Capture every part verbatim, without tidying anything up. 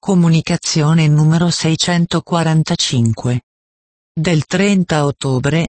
Comunicazione numero seicentoquarantacinque. Del trenta ottobre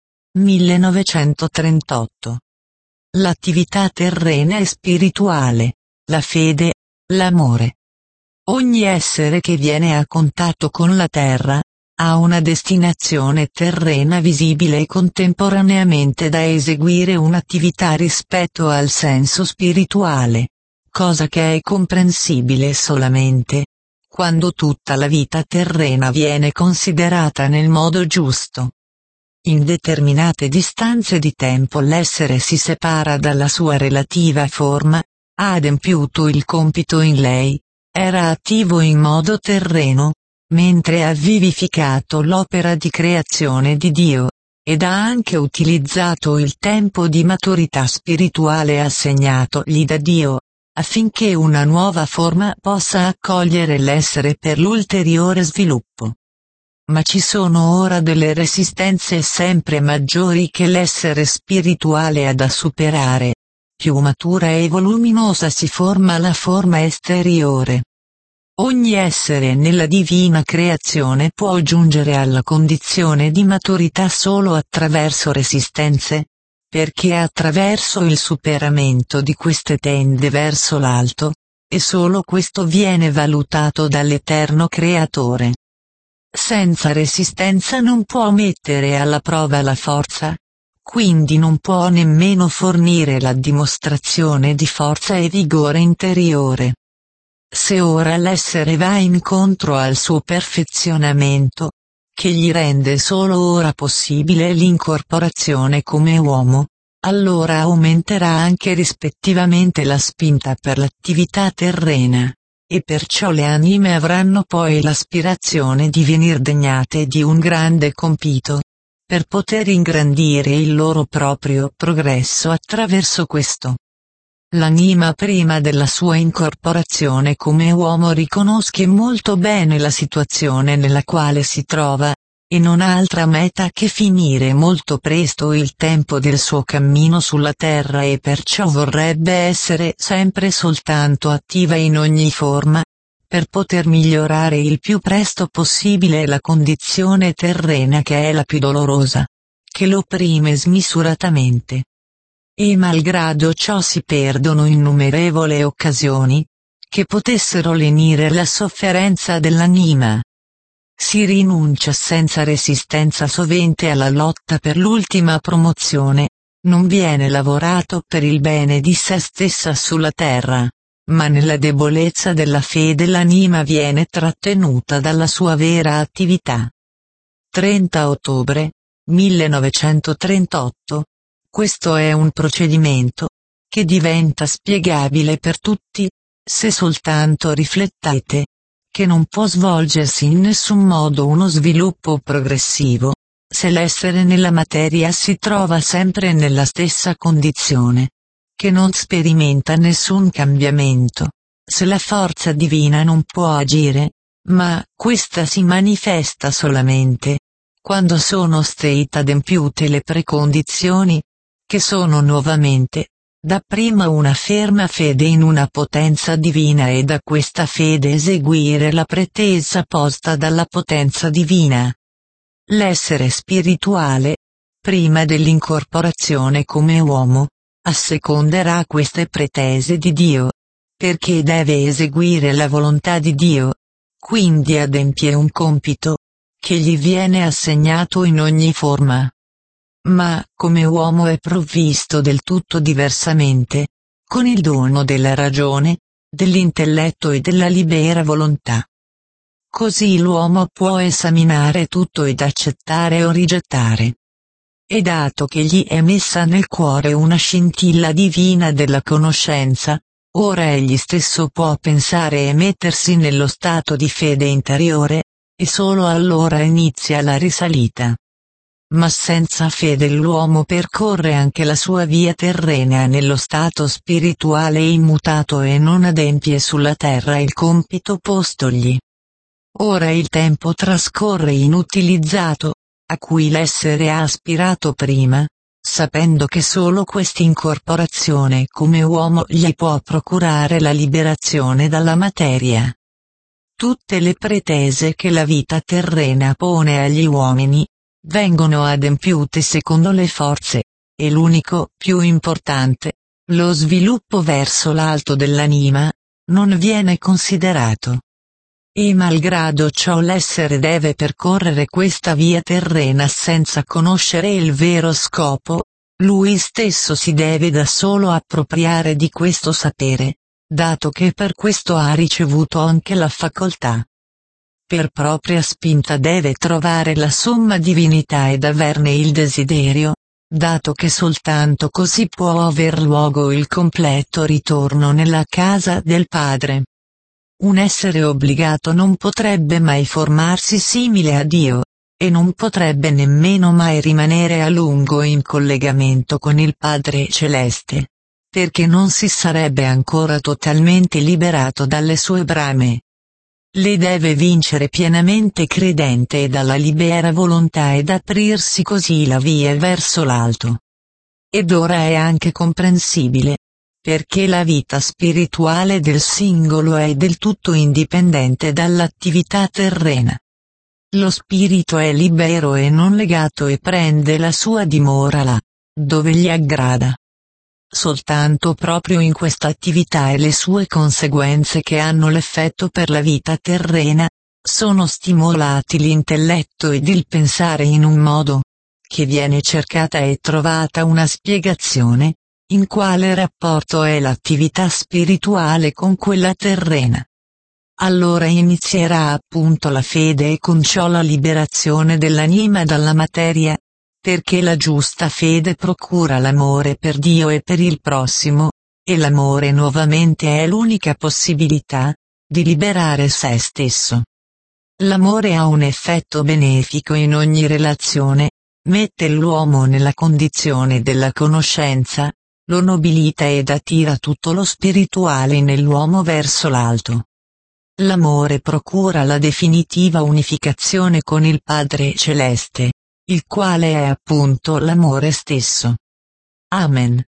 millenovecentotrentotto. L'attività terrena e spirituale, la fede, l'amore. Ogni essere che viene a contatto con la terra, ha una destinazione terrena visibile e contemporaneamente da eseguire un'attività rispetto al senso spirituale, cosa che è comprensibile solamente quando tutta la vita terrena viene considerata nel modo giusto. In determinate distanze di tempo l'essere si separa dalla sua relativa forma, ha adempiuto il compito in lei, era attivo in modo terreno, mentre ha vivificato l'opera di creazione di Dio, ed ha anche utilizzato il tempo di maturità spirituale assegnatogli da Dio, affinché una nuova forma possa accogliere l'essere per l'ulteriore sviluppo. Ma ci sono ora delle resistenze sempre maggiori che l'essere spirituale ha da superare. Più matura e voluminosa si forma la forma esteriore. Ogni essere nella divina creazione può giungere alla condizione di maturità solo attraverso resistenze, perché attraverso il superamento di queste tende verso l'alto, e solo questo viene valutato dall'Eterno Creatore. Senza resistenza non può mettere alla prova la forza, quindi non può nemmeno fornire la dimostrazione di forza e vigore interiore. Se ora l'essere va incontro al suo perfezionamento, che gli rende solo ora possibile l'incorporazione come uomo, allora aumenterà anche rispettivamente la spinta per l'attività terrena, e perciò le anime avranno poi l'aspirazione di venir degnate di un grande compito, per poter ingrandire il loro proprio progresso attraverso questo. L'anima prima della sua incorporazione come uomo riconosce molto bene la situazione nella quale si trova, e non ha altra meta che finire molto presto il tempo del suo cammino sulla terra e perciò vorrebbe essere sempre soltanto attiva in ogni forma, per poter migliorare il più presto possibile la condizione terrena che è la più dolorosa, che lo opprime smisuratamente. E malgrado ciò si perdono innumerevoli occasioni, che potessero lenire la sofferenza dell'anima. Si rinuncia senza resistenza sovente alla lotta per l'ultima promozione, non viene lavorato per il bene di se stessa sulla terra, ma nella debolezza della fede l'anima viene trattenuta dalla sua vera attività. trenta ottobre millenovecentotrentotto. Questo è un procedimento che diventa spiegabile per tutti, se soltanto riflettete, che non può svolgersi in nessun modo uno sviluppo progressivo, se l'essere nella materia si trova sempre nella stessa condizione, che non sperimenta nessun cambiamento, se la forza divina non può agire, ma questa si manifesta solamente quando sono state adempiute le precondizioni, che sono nuovamente, dapprima una ferma fede in una potenza divina e da questa fede eseguire la pretesa posta dalla potenza divina. L'essere spirituale, prima dell'incorporazione come uomo, asseconderà queste pretese di Dio, perché deve eseguire la volontà di Dio, quindi adempie un compito, che gli viene assegnato in ogni forma. Ma, come uomo è provvisto del tutto diversamente, con il dono della ragione, dell'intelletto e della libera volontà. Così l'uomo può esaminare tutto ed accettare o rigettare. E dato che gli è messa nel cuore una scintilla divina della conoscenza, ora egli stesso può pensare e mettersi nello stato di fede interiore, e solo allora inizia la risalita. Ma senza fede l'uomo percorre anche la sua via terrena nello stato spirituale immutato e non adempie sulla terra il compito postogli. Ora il tempo trascorre inutilizzato, a cui l'essere ha aspirato prima, sapendo che solo quest'incorporazione come uomo gli può procurare la liberazione dalla materia. Tutte le pretese che la vita terrena pone agli uomini, vengono adempiute secondo le forze, e l'unico, più importante, lo sviluppo verso l'alto dell'anima, non viene considerato. E malgrado ciò l'essere deve percorrere questa via terrena senza conoscere il vero scopo, lui stesso si deve da solo appropriare di questo sapere, dato che per questo ha ricevuto anche la facoltà. Per propria spinta deve trovare la somma divinità ed averne il desiderio, dato che soltanto così può aver luogo il completo ritorno nella casa del Padre. Un essere obbligato non potrebbe mai formarsi simile a Dio, e non potrebbe nemmeno mai rimanere a lungo in collegamento con il Padre Celeste, perché non si sarebbe ancora totalmente liberato dalle sue brame. Le deve vincere pienamente credente e dalla libera volontà ed aprirsi così la via verso l'alto. Ed ora è anche comprensibile, perché la vita spirituale del singolo è del tutto indipendente dall'attività terrena. Lo spirito è libero e non legato e prende la sua dimora là, dove gli aggrada. Soltanto proprio in questa attività e le sue conseguenze che hanno l'effetto per la vita terrena, sono stimolati l'intelletto ed il pensare in un modo, che viene cercata e trovata una spiegazione, in quale rapporto è l'attività spirituale con quella terrena. Allora inizierà appunto la fede e con ciò la liberazione dell'anima dalla materia, perché la giusta fede procura l'amore per Dio e per il prossimo, e l'amore nuovamente è l'unica possibilità di liberare se stesso. L'amore ha un effetto benefico in ogni relazione, mette l'uomo nella condizione della conoscenza, lo nobilita ed attira tutto lo spirituale nell'uomo verso l'alto. L'amore procura la definitiva unificazione con il Padre Celeste, il quale è appunto l'amore stesso. Amen.